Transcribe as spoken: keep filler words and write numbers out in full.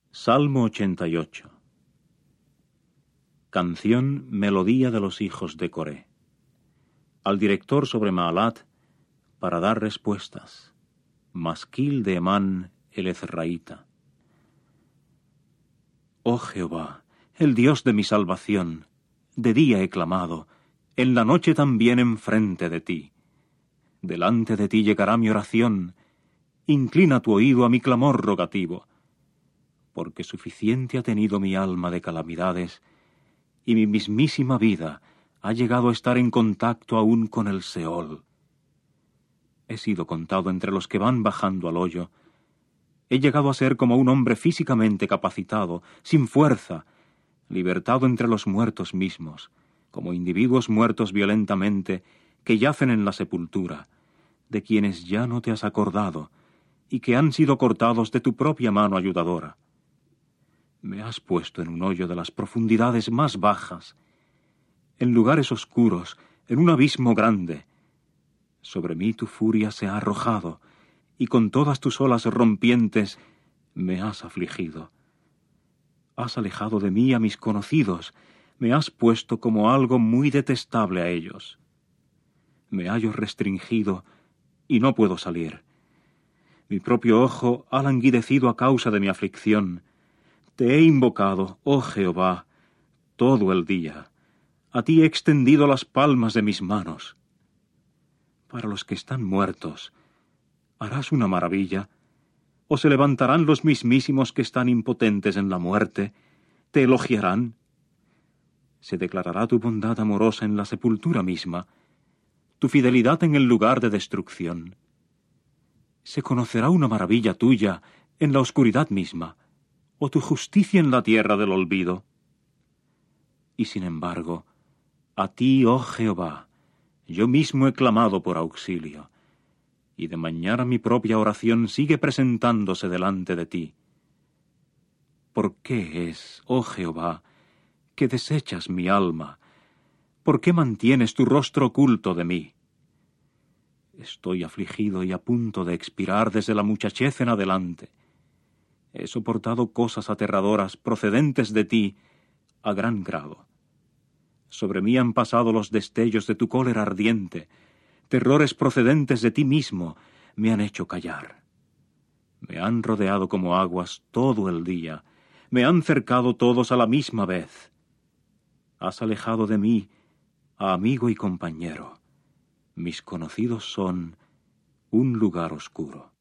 Salmo ochenta y ocho. Canción, melodía de los hijos de Coré. Al director sobre Maalat, para dar respuestas. Masquil de Emán el Ezraíta. Oh Jehová, el Dios de mi salvación, de día he clamado, en la noche también enfrente de ti. Delante de ti llegará mi oración, inclina tu oído a mi clamor rogativo, porque suficiente ha tenido mi alma de calamidades, y mi mismísima vida ha llegado a estar en contacto aún con el Seol. He sido contado entre los que van bajando al hoyo. He llegado a ser como un hombre físicamente capacitado, sin fuerza, libertado entre los muertos mismos, como individuos muertos violentamente que yacen en la sepultura, de quienes ya no te has acordado, y que han sido cortados de tu propia mano ayudadora. Me has puesto en un hoyo de las profundidades más bajas, en lugares oscuros, en un abismo grande. Sobre mí tu furia se ha arrojado, y con todas tus olas rompientes me has afligido. Has alejado de mí a mis conocidos, me has puesto como algo muy detestable a ellos. Me hallo restringido y no puedo salir. Mi propio ojo ha languidecido a causa de mi aflicción. Te he invocado, oh Jehová, todo el día. A ti he extendido las palmas de mis manos. Para los que están muertos, ¿harás una maravilla? ¿O se levantarán los mismísimos que están impotentes en la muerte? ¿Te elogiarán? ¿Se declarará tu bondad amorosa en la sepultura misma, tu fidelidad en el lugar de destrucción? ¿Se conocerá una maravilla tuya en la oscuridad misma, o tu justicia en la tierra del olvido? Y sin embargo, a ti, oh Jehová, yo mismo he clamado por auxilio, y de mañana mi propia oración sigue presentándose delante de ti. ¿Por qué es, oh Jehová, que desechas mi alma? ¿Por qué mantienes tu rostro oculto de mí? Estoy afligido y a punto de expirar desde la muchachez en adelante. He soportado cosas aterradoras procedentes de ti a gran grado. Sobre mí han pasado los destellos de tu cólera ardiente. Terrores procedentes de ti mismo me han hecho callar. Me han rodeado como aguas todo el día. Me han cercado todos a la misma vez. Has alejado de mí a amigo y compañero. Mis conocidos son un lugar oscuro.